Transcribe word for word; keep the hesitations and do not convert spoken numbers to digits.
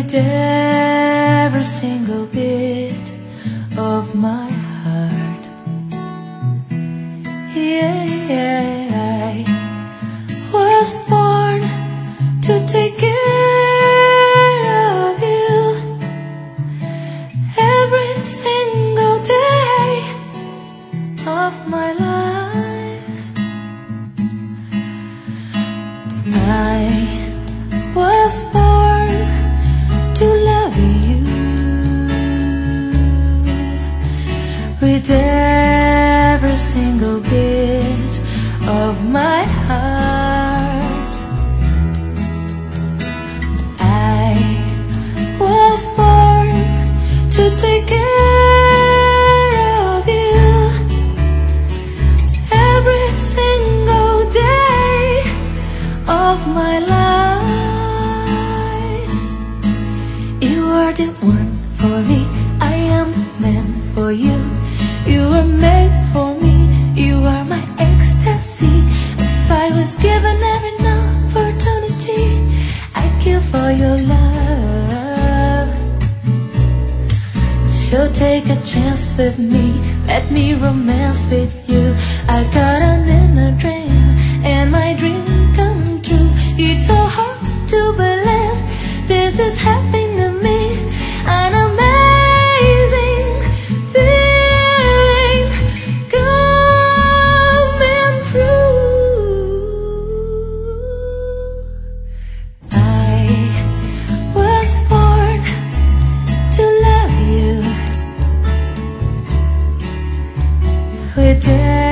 with every single beat of my heart. Yeah, I was born to take care of you every single day of my life. I was born to love you with every single beat of my heart. I was born to take care of you every single day of my life. You are the one for me, I am the man for you. You were made for me, you are my ecstasy. If I was given every opportunity, I'd kill for your love. So take a chance with me, let me romance with you. I got an inner dream, and my dream come true. It's so hard to believe this is happening to me. An amazing feeling coming through. I was born to love you with